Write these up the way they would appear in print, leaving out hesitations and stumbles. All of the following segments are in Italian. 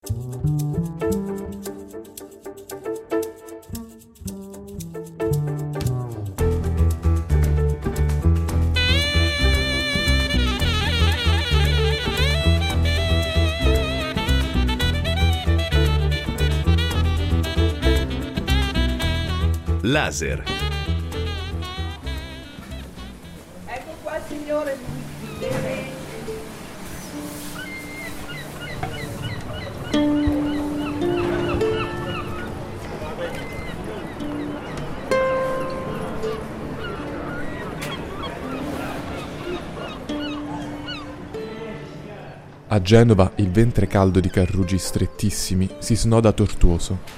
Laser. Ecco qua signore. A Genova il ventre caldo di carrugi strettissimi si snoda tortuoso.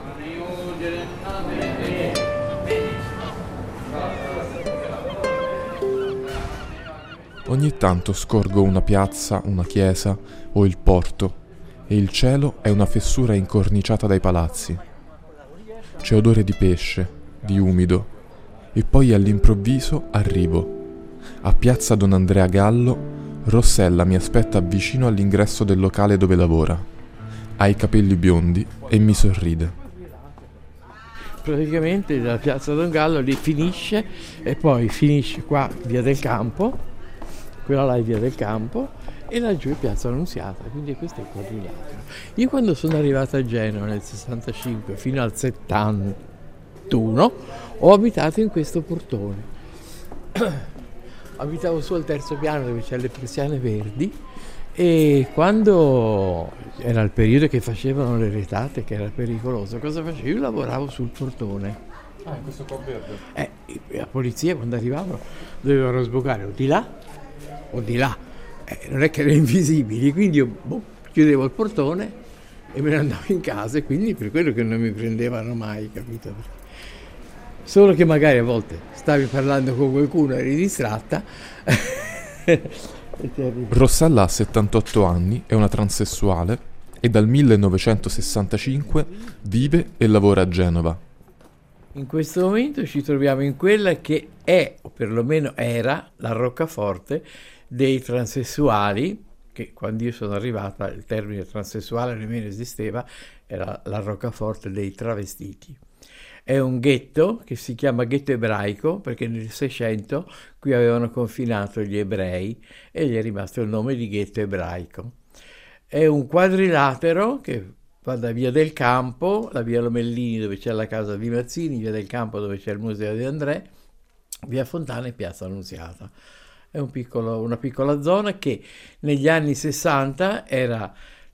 Ogni tanto scorgo una piazza, una chiesa o il porto e il cielo è una fessura incorniciata dai palazzi. C'è odore di pesce, di umido e poi all'improvviso arrivo. A piazza Don Andrea Gallo, Rossella mi aspetta vicino all'ingresso del locale dove lavora. Ha i capelli biondi e mi sorride. Praticamente da piazza Don Gallo lì finisce e poi finisce qua via del Campo. Quella là è via del Campo e laggiù è piazza Annunziata, quindi questo è il quadrilatero. Io quando sono arrivata a Genova nel 65 fino al 71 ho abitato in questo portone. Abitavo su al terzo piano dove c'è le persiane verdi e quando era il periodo che facevano le retate, che era pericoloso, cosa facevo? Io lavoravo sul portone. Ah, in questo qua verde? La polizia quando arrivavano dovevano sbucare o di là o di là, non è che erano invisibili, quindi io chiudevo il portone e me ne andavo in casa e quindi per quello che non mi prendevano mai, capito? Solo che magari a volte stavi parlando con qualcuno, eri distratta e ti arrivi. Rossella ha 78 anni, è una transessuale e dal 1965 vive e lavora a Genova. In questo momento ci troviamo in quella che è, o perlomeno era, la roccaforte dei transessuali, che quando io sono arrivata il termine transessuale nemmeno esisteva, era la roccaforte dei travestiti. È un ghetto che si chiama ghetto ebraico perché nel 600 qui avevano confinato gli ebrei e gli è rimasto il nome di ghetto ebraico. È un quadrilatero che va da via del Campo, la via Lomellini dove c'è la casa di Mazzini, via del Campo dove c'è il museo di André, via Fontana e piazza Annunziata. È una piccola zona che negli anni 60 era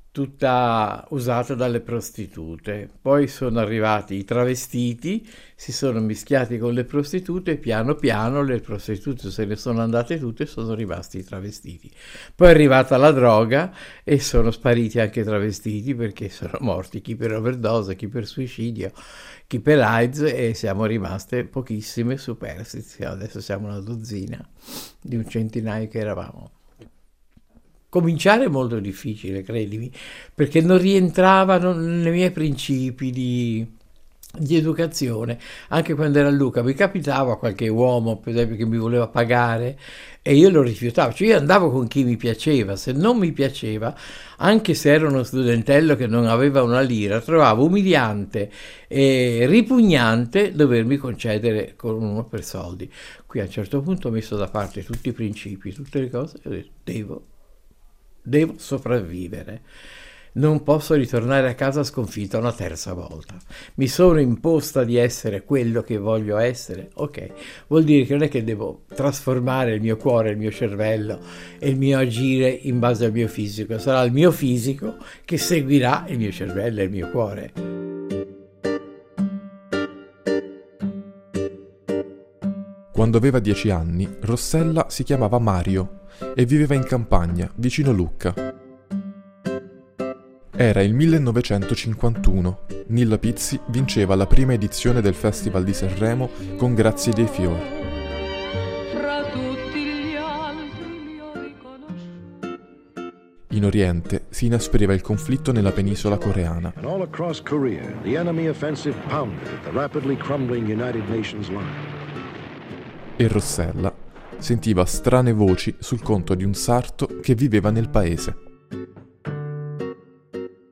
tutta usata dalle prostitute. Poi sono arrivati i travestiti, si sono mischiati con le prostitute e piano piano le prostitute se ne sono andate tutte e sono rimasti i travestiti. Poi è arrivata la droga e sono spariti anche i travestiti perché sono morti chi per overdose, chi per suicidio, chi per AIDS e siamo rimaste pochissime superstiti. Adesso siamo una dozzina di un centinaio che eravamo. Cominciare è molto difficile, credimi, perché non rientravano nei miei principi di educazione. Anche quando ero a Lucca mi capitava qualche uomo, per esempio, che mi voleva pagare e io lo rifiutavo. Cioè io andavo con chi mi piaceva, se non mi piaceva, anche se ero uno studentello che non aveva una lira, trovavo umiliante e ripugnante dovermi concedere con uno per soldi. Qui a un certo punto ho messo da parte tutti i principi, tutte le cose e ho detto devo sopravvivere, non posso ritornare a casa sconfitta una terza volta, mi sono imposta di essere quello che voglio essere, ok, vuol dire che non è che devo trasformare il mio cuore, il mio cervello e il mio agire in base al mio fisico, sarà il mio fisico che seguirà il mio cervello e il mio cuore. Quando aveva 10 anni, Rossella si chiamava Mario e viveva in campagna, vicino Lucca. Era il 1951. Nilla Pizzi vinceva la prima edizione del Festival di Sanremo con Grazie dei fiori. In Oriente si inaspriva il conflitto nella penisola coreana. And all across Korea, the enemy offensive pounded at the rapidly crumbling United Nations line. E Rossella sentiva strane voci sul conto di un sarto che viveva nel paese.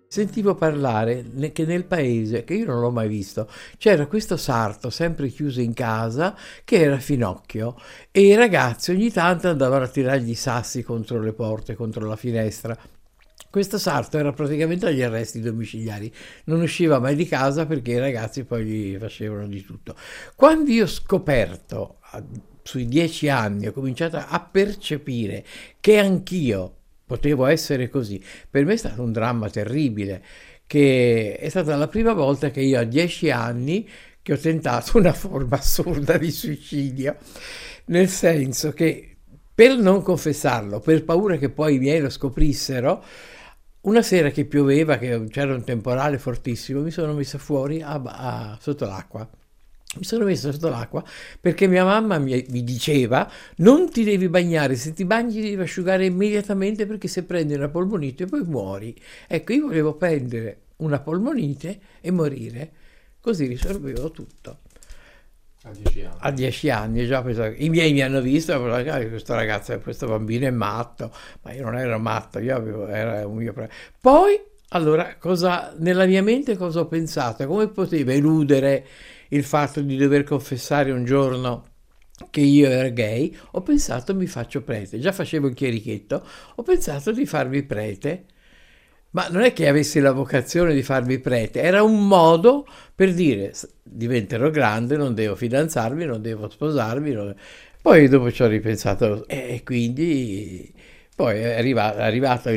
Sentivo parlare che nel paese, che io non l'ho mai visto, c'era questo sarto sempre chiuso in casa che era Finocchio, e i ragazzi ogni tanto andavano a tirargli i sassi contro le porte, contro la finestra. Questo sarto era praticamente agli arresti domiciliari, non usciva mai di casa perché i ragazzi poi gli facevano di tutto. Quando io ho scoperto, sui 10 anni, ho cominciato a percepire che anch'io potevo essere così, per me è stato un dramma terribile, che è stata la prima volta che io a 10 anni che ho tentato una forma assurda di suicidio, nel senso che per non confessarlo, per paura che poi i miei lo scoprissero, una sera che pioveva, che c'era un temporale fortissimo, mi sono messa fuori sotto l'acqua. Mi sono messa sotto l'acqua perché mia mamma mi diceva: non ti devi bagnare, se ti bagni ti devi asciugare immediatamente perché se prendi una polmonite poi muori. Ecco, io volevo prendere una polmonite e morire, così risolvevo tutto. A 10 anni. A 10 anni già pensavo, i miei mi hanno visto, questo ragazzo, questo bambino è matto, ma io non ero matto, era un mio problema. Poi, allora, nella mia mente cosa ho pensato? Come potevo eludere il fatto di dover confessare un giorno che io ero gay? Ho pensato, mi faccio prete. Già facevo il chierichetto, ho pensato di farmi prete. Ma non è che avessi la vocazione di farmi prete, era un modo per dire: diventerò grande, non devo fidanzarmi, non devo sposarmi. Poi dopo ci ho ripensato e quindi poi è arrivato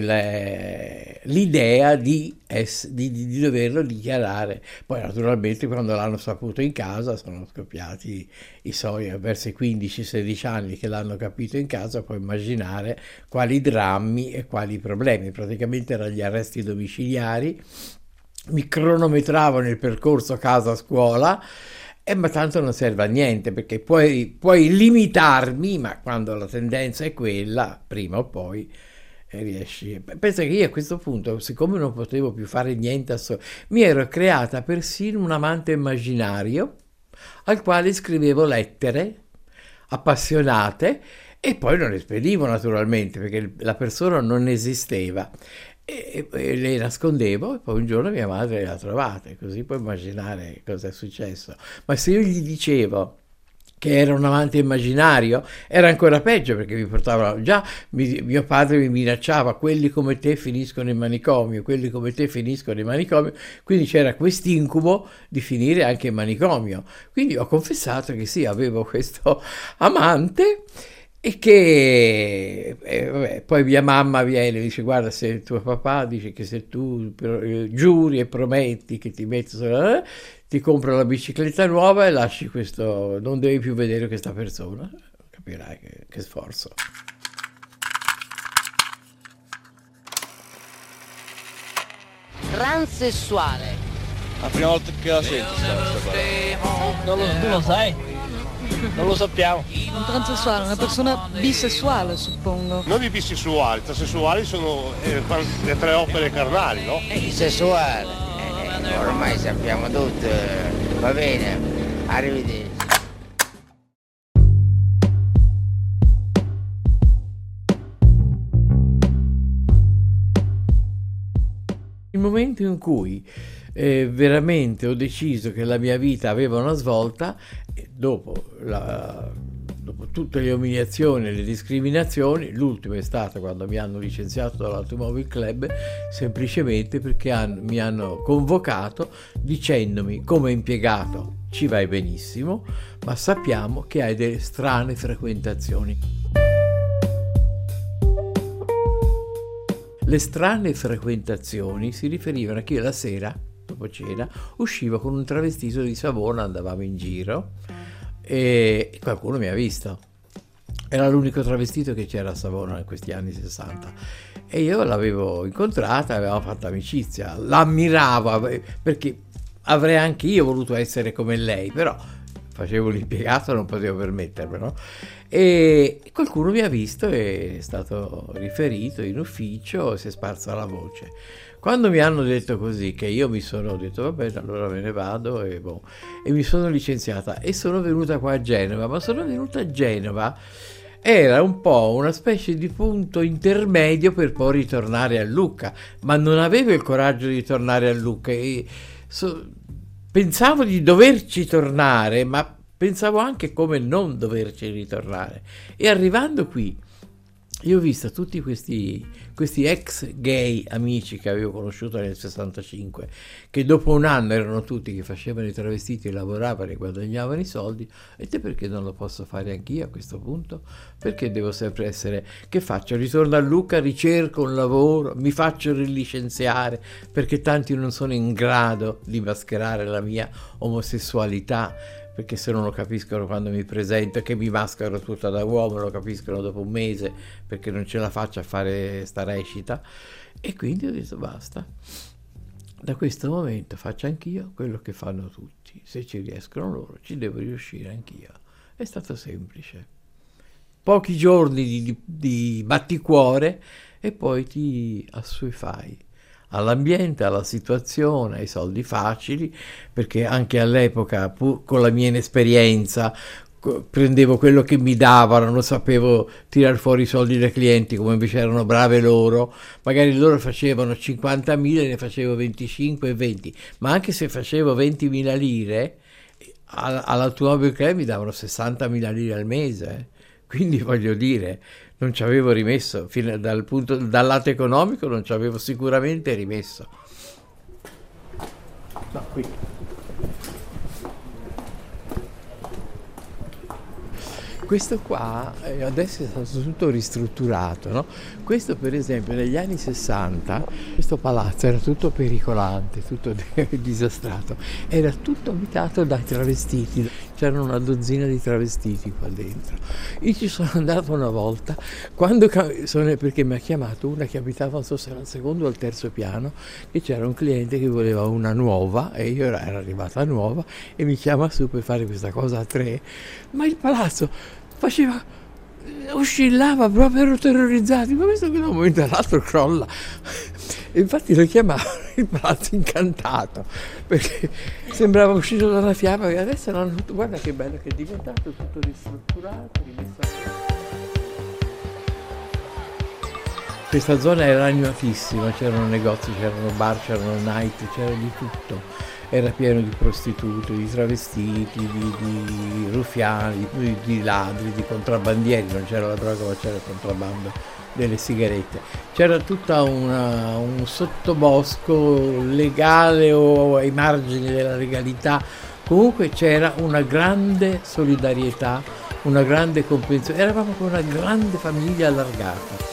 l'idea di doverlo dichiarare. Poi naturalmente quando l'hanno saputo in casa sono scoppiati i suoi, verso i 15-16 anni che l'hanno capito in casa, puoi immaginare quali drammi e quali problemi. Praticamente erano gli arresti domiciliari, mi cronometravano il percorso casa-scuola, ma tanto non serve a niente perché puoi limitarmi, ma quando la tendenza è quella, prima o poi riesci. Pensa che io a questo punto, siccome non potevo più fare niente, mi ero creata persino un amante immaginario al quale scrivevo lettere appassionate e poi non le spedivo naturalmente perché la persona non esisteva. E le nascondevo e poi un giorno mia madre le ha trovate, così puoi immaginare cosa è successo. Ma se io gli dicevo che era un amante immaginario era ancora peggio perché mi portavano già, mio padre mi minacciava: quelli come te finiscono in manicomio, quelli come te finiscono in manicomio, quindi c'era quest'incubo di finire anche in manicomio. Quindi ho confessato che sì, avevo questo amante. E che vabbè, poi mia mamma viene e dice: guarda, se tuo papà dice che se tu giuri e prometti che ti metti ti compro la bicicletta nuova e lasci questo, non devi più vedere questa persona. Capirai che sforzo. Transessuale. La prima volta che la sento sta parola. Tu lo sai? Non lo sappiamo. Un transessuale, una persona bisessuale, suppongo. Non i bisessuali, i transessuali sono le tre opere carnali, no? Bisessuale. Ormai sappiamo tutto. Va bene, arrivederci. Il momento in cui veramente ho deciso che la mia vita aveva una svolta, dopo tutte le umiliazioni e le discriminazioni, l'ultima è stata quando mi hanno licenziato dall'Automobile Club, semplicemente perché mi hanno convocato dicendomi: come impiegato ci vai benissimo, ma sappiamo che hai delle strane frequentazioni. Le strane frequentazioni si riferivano a che io la sera, dopo cena, uscivo con un travestito di Savona, andavamo in giro e qualcuno mi ha visto. Era l'unico travestito che c'era a Savona in questi anni 60 e io l'avevo incontrata, avevamo fatto amicizia, l'ammiravo perché avrei anche io voluto essere come lei, però facevo l'impiegato, non potevo permettermelo, no? E qualcuno mi ha visto, è stato riferito in ufficio, si è sparsa la voce. Quando mi hanno detto così, che io mi sono detto va bene, allora me ne vado e mi sono licenziata e sono venuta qua a Genova, ma sono venuta a Genova era un po' una specie di punto intermedio per poi ritornare a Lucca, ma non avevo il coraggio di tornare a Lucca e pensavo di doverci tornare, ma pensavo anche come non doverci ritornare. E arrivando qui, io ho visto tutti questi ex gay amici che avevo conosciuto nel 65, che dopo un anno erano tutti che facevano i travestiti, lavoravano e guadagnavano i soldi. E te perché non lo posso fare anch'io a questo punto? Perché devo sempre essere... Che faccio? Ritorno a Lucca, ricerco un lavoro, mi faccio rilicenziare perché tanti non sono in grado di mascherare la mia omosessualità, perché se non lo capiscono quando mi presento e che mi maschero tutta da uomo, lo capiscono dopo un mese perché non ce la faccio a fare sta recita. E quindi ho detto basta, da questo momento faccio anch'io quello che fanno tutti, se ci riescono loro ci devo riuscire anch'io. È stato semplice, pochi giorni di batticuore e poi ti assuefai all'ambiente, alla situazione, ai soldi facili, perché anche all'epoca, pur con la mia inesperienza, prendevo quello che mi davano, non sapevo tirar fuori i soldi dai clienti, come invece erano brave loro. Magari loro facevano 50.000 e ne facevo 25 e 20, ma anche se facevo 20.000 lire, all'Automobile Club mi davano 60.000 lire al mese. Quindi voglio dire, non ci avevo rimesso, dal lato economico non ci avevo sicuramente rimesso. No, qui. Questo qua adesso è stato tutto ristrutturato, no? Questo per esempio negli anni 60, questo palazzo era tutto pericolante, tutto disastrato, era tutto abitato dai travestiti, c'erano una dozzina di travestiti qua dentro. Io ci sono andato una volta, perché mi ha chiamato una che abitava, non so se era al secondo o al terzo piano, che c'era un cliente che voleva una nuova e io era arrivata nuova e mi chiama su per fare questa cosa a 3, ma il palazzo oscillava proprio, ero terrorizzato, ma questo che da un momento all'altro crolla. E infatti lo chiamavano il palazzo incantato, perché sembrava uscito dalla fiamma, e adesso l'hanno tutto, guarda che bello che è diventato, tutto ristrutturato, rimesso. Questa zona era animatissima, c'erano negozi, c'erano bar, c'erano night, c'era di tutto. Era pieno di prostitute, di travestiti, di ruffiani, di ladri, di contrabbandieri. Non c'era la droga, ma c'era il contrabbando delle sigarette. C'era tutta un sottobosco legale o ai margini della legalità. Comunque c'era una grande solidarietà, una grande comprensione. Eravamo come una grande famiglia allargata.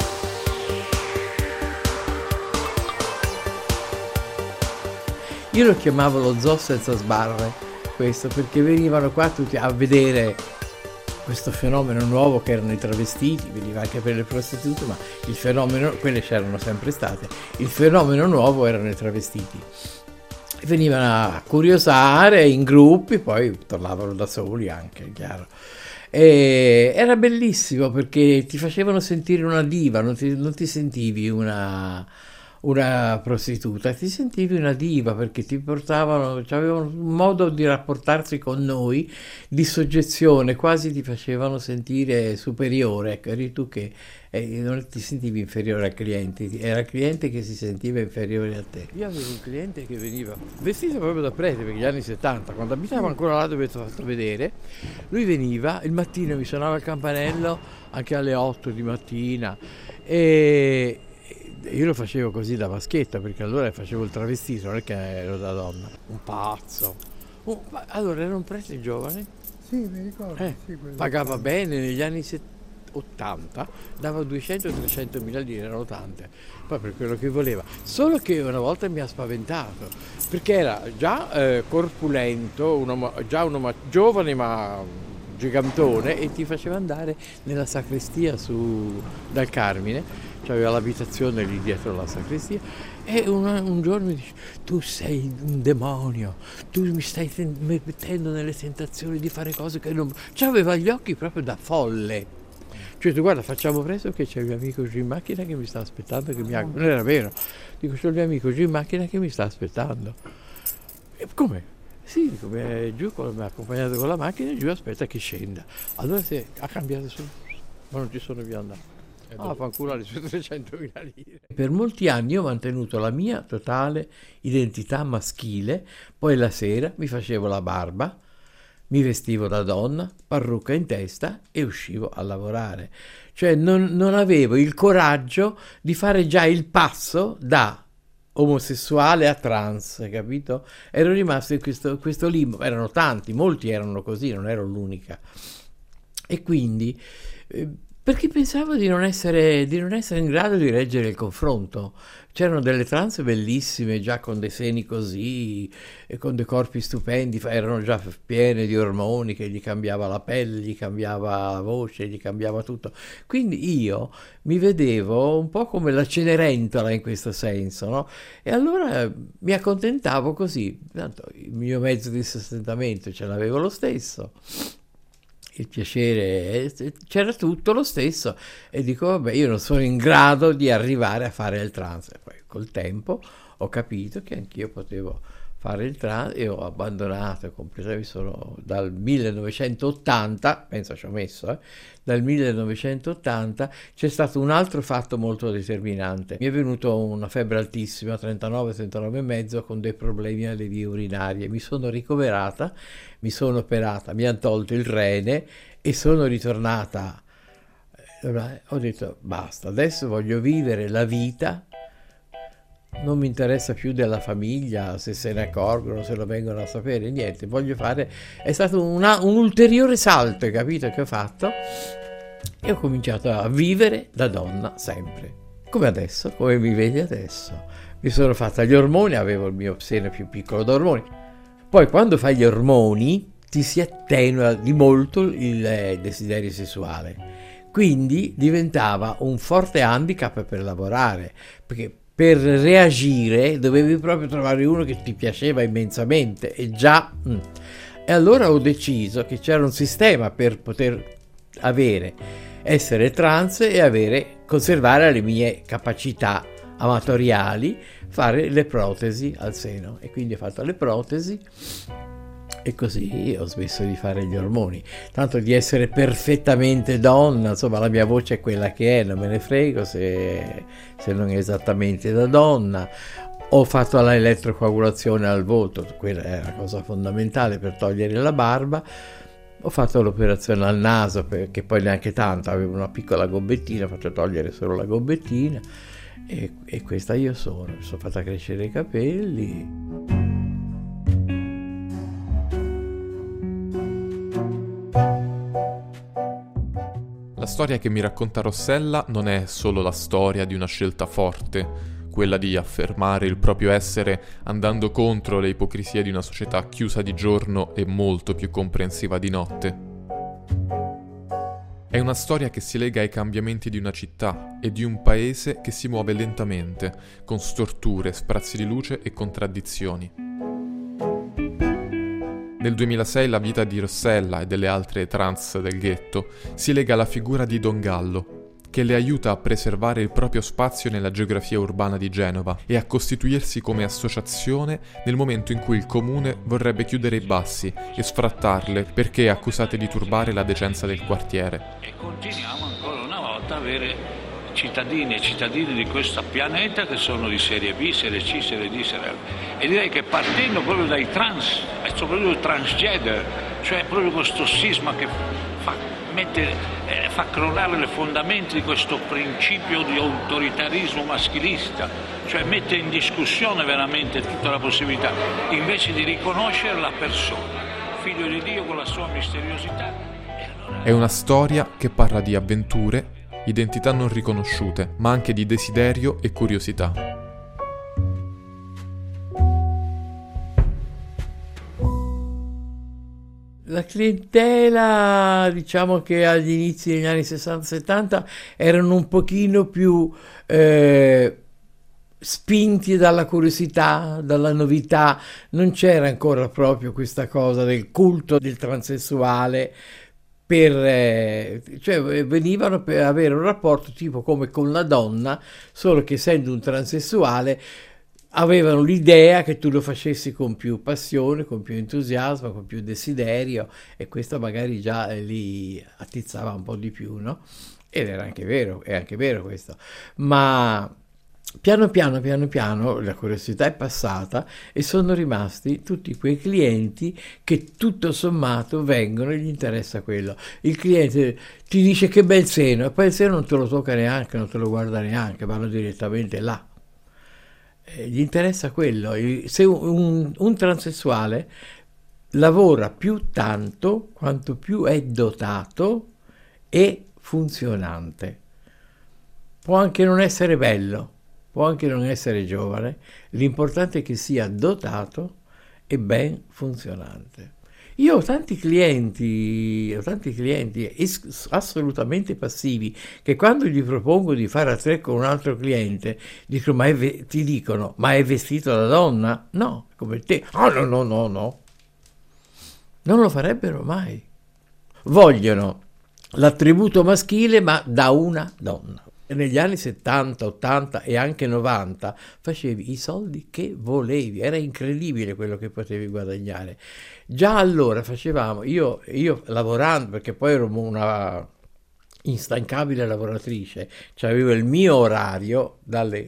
Io lo chiamavo lo zoo senza sbarre, questo, perché venivano qua tutti a vedere questo fenomeno nuovo che erano i travestiti, veniva anche per le prostitute, ma il fenomeno, quelle c'erano sempre state, il fenomeno nuovo erano i travestiti. Venivano a curiosare in gruppi, poi tornavano da soli anche, chiaro. E era bellissimo perché ti facevano sentire una diva, non ti sentivi una prostituta, ti sentivi una diva perché ti portavano, avevano un modo di rapportarsi con noi di soggezione, quasi ti facevano sentire superiore. Ecco, eri tu che non ti sentivi inferiore al cliente, era il cliente che si sentiva inferiore a te. Io avevo un cliente che veniva vestito proprio da prete, perché gli anni 70, quando abitavo ancora là dove ti ho fatto vedere, lui veniva, il mattino mi suonava il campanello anche alle 8 di mattina e io lo facevo così da maschietta, perché allora facevo il travestito, non è che ero da donna. Un pazzo. Allora era un prete giovane. Sì, mi ricordo. Sì, pagava bene, negli anni 80 dava 200-300 mila lire, erano tante, poi per quello che voleva. Solo che una volta mi ha spaventato, perché era già corpulento, un uomo giovane ma gigantone, e ti faceva andare nella sacrestia dal Carmine. C'aveva l'abitazione lì dietro la sacrestia e un giorno mi dice: tu sei un demonio, tu mi stai mettendo nelle tentazioni di fare cose che non... C'aveva gli occhi proprio da folle. Cioè, tu guarda, facciamo presto che c'è il mio amico giù in macchina che mi sta aspettando, che non era vero, dico, c'è il mio amico giù in macchina che mi sta aspettando. E come? Sì, dico, giù mi ha accompagnato con la macchina e giù aspetta che scenda. Allora ha cambiato su. ma non ci sono più andato. Fanculo le sue 300.000 lire. Per molti anni ho mantenuto la mia totale identità maschile, poi la sera mi facevo la barba, mi vestivo da donna, parrucca in testa e uscivo a lavorare. Cioè non avevo il coraggio di fare già il passo da omosessuale a trans, capito? Ero rimasto in questo limbo. Erano tanti, molti erano così, non ero l'unica. E quindi perché pensavo di non essere in grado di reggere il confronto. C'erano delle trans bellissime, già con dei seni così, e con dei corpi stupendi, erano già piene di ormoni che gli cambiava la pelle, gli cambiava la voce, gli cambiava tutto. Quindi io mi vedevo un po' come la Cenerentola in questo senso, no? E allora mi accontentavo così, tanto il mio mezzo di sostentamento ce l'avevo lo stesso. Il piacere, c'era tutto lo stesso, e dico vabbè, io non sono in grado di arrivare a fare il trans. E poi col tempo ho capito che anch'io potevo fare il trans e ho abbandonato completamente. Sono dal 1980, penso ci ho messo, dal 1980 c'è stato un altro fatto molto determinante. Mi è venuto una febbre altissima, 39,5 con dei problemi alle vie urinarie. Mi sono ricoverata, mi sono operata, mi hanno tolto il rene e sono ritornata. Ho detto basta, adesso voglio vivere la vita. Non mi interessa più della famiglia, se se ne accorgono, se lo vengono a sapere, niente, voglio fare. È stato un ulteriore salto, capito, che ho fatto, e ho cominciato a vivere da donna sempre, come adesso, come mi vedi adesso. Mi sono fatta gli ormoni, avevo il mio seno più piccolo d'ormoni. Poi quando fai gli ormoni ti si attenua di molto il desiderio sessuale, quindi diventava un forte handicap per lavorare, perché per reagire dovevi proprio trovare uno che ti piaceva immensamente, e già. E allora ho deciso che c'era un sistema per poter essere trans e conservare le mie capacità amatoriali, fare le protesi al seno, e quindi ho fatto le protesi. E così ho smesso di fare gli ormoni, tanto di essere perfettamente donna, insomma la mia voce è quella che è, non me ne frego se non è esattamente da donna. Ho fatto l'elettrocoagulazione al volto, quella è la cosa fondamentale per togliere la barba. Ho fatto l'operazione al naso, perché poi neanche tanto, avevo una piccola gobbettina, ho fatto togliere solo la gobbettina, e questa io sono. Mi sono fatta crescere i capelli. La storia che mi racconta Rossella non è solo la storia di una scelta forte, quella di affermare il proprio essere andando contro le ipocrisie di una società chiusa di giorno e molto più comprensiva di notte. È una storia che si lega ai cambiamenti di una città e di un paese che si muove lentamente, con storture, sprazzi di luce e contraddizioni. Nel 2006 la vita di Rossella e delle altre trans del ghetto si lega alla figura di Don Gallo, che le aiuta a preservare il proprio spazio nella geografia urbana di Genova e a costituirsi come associazione nel momento in cui il comune vorrebbe chiudere i bassi e sfrattarle perché accusate di turbare la decenza del quartiere. E continuiamo ancora una volta a avere cittadini e cittadine di questo pianeta che sono di serie B, serie C, serie D, serie F. E direi che partendo proprio dai trans, e soprattutto il transgender, cioè proprio questo sisma che fa crollare le fondamenta di questo principio di autoritarismo maschilista, cioè mette in discussione veramente tutta la possibilità, invece di riconoscere la persona, figlio di Dio con la sua misteriosità. È una storia che parla di avventure, identità non riconosciute, ma anche di desiderio e curiosità. La clientela, diciamo che agli inizi degli anni 60-70 erano un pochino più spinti dalla curiosità, dalla novità. Non c'era ancora proprio questa cosa del culto del transessuale, cioè venivano per avere un rapporto tipo come con la donna, solo che essendo un transessuale avevano l'idea che tu lo facessi con più passione, con più entusiasmo, con più desiderio, e questo magari già li attizzava un po' di più, no? Ed era anche vero, è anche vero questo. Ma piano piano la curiosità è passata e sono rimasti tutti quei clienti che tutto sommato vengono e gli interessa quello. Il cliente ti dice che bel seno e poi il seno non te lo tocca neanche, non te lo guarda neanche, vanno direttamente là. Gli interessa quello. Se un transessuale lavora più tanto quanto più è dotato e funzionante. Può anche non essere bello, può anche non essere giovane, l'importante è che sia dotato e ben funzionante. Io ho tanti clienti assolutamente passivi che quando gli propongo di fare a tre con un altro cliente ti dicono: ma è vestito da donna? No, come te. Oh, no. Non lo farebbero mai. Vogliono l'attributo maschile ma da una donna. Negli anni 70, 80 e anche 90 facevi i soldi che volevi, era incredibile quello che potevi guadagnare. Già allora facevamo, io lavorando, perché poi ero una instancabile lavoratrice, cioè avevo il mio orario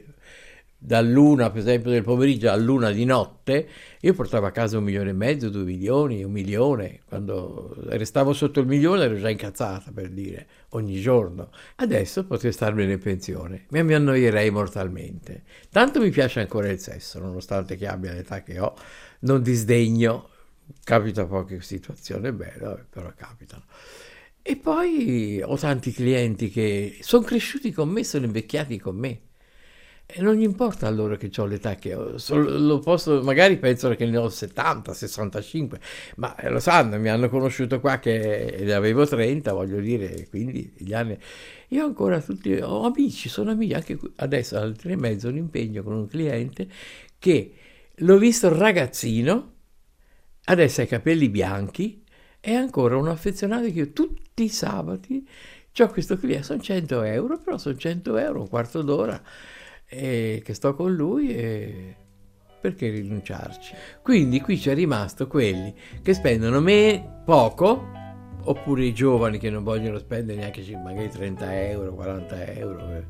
dall'una per esempio del pomeriggio all'una di notte, io portavo a casa 1,5 milioni, 2 milioni, 1 milione, quando restavo sotto il milione ero già incazzata, per dire, ogni giorno. Adesso potrei starmene in pensione, ma mi annoierei mortalmente. Tanto mi piace ancora il sesso, nonostante che abbia l'età che ho, non disdegno, capita poche situazioni belle, però capitano. E poi ho tanti clienti che sono cresciuti con me, sono invecchiati con me. E non gli importa a loro che ho l'età che ho, magari pensano che ne ho 70, 65, ma lo sanno, mi hanno conosciuto qua che ne avevo 30, voglio dire, quindi gli anni... Io ancora ho amici, sono amici, anche adesso alle 3:30 un impegno con un cliente che l'ho visto ragazzino, adesso ha i capelli bianchi, è ancora un affezionato che io tutti i sabati ho questo cliente, sono 100 euro, però sono 100 euro, un quarto d'ora, e che sto con lui e perché rinunciarci? Quindi qui c'è rimasto quelli che spendono poco, oppure i giovani che non vogliono spendere neanche magari 30 euro, 40 euro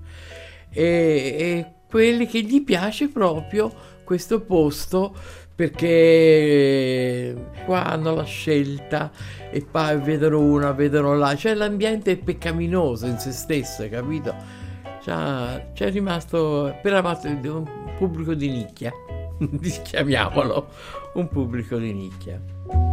e quelli che gli piace proprio questo posto perché qua hanno la scelta e poi vedono una, vedono là, cioè l'ambiente è peccaminoso in se stesso, hai capito? C'è rimasto per un pubblico di nicchia, chiamiamolo un pubblico di nicchia.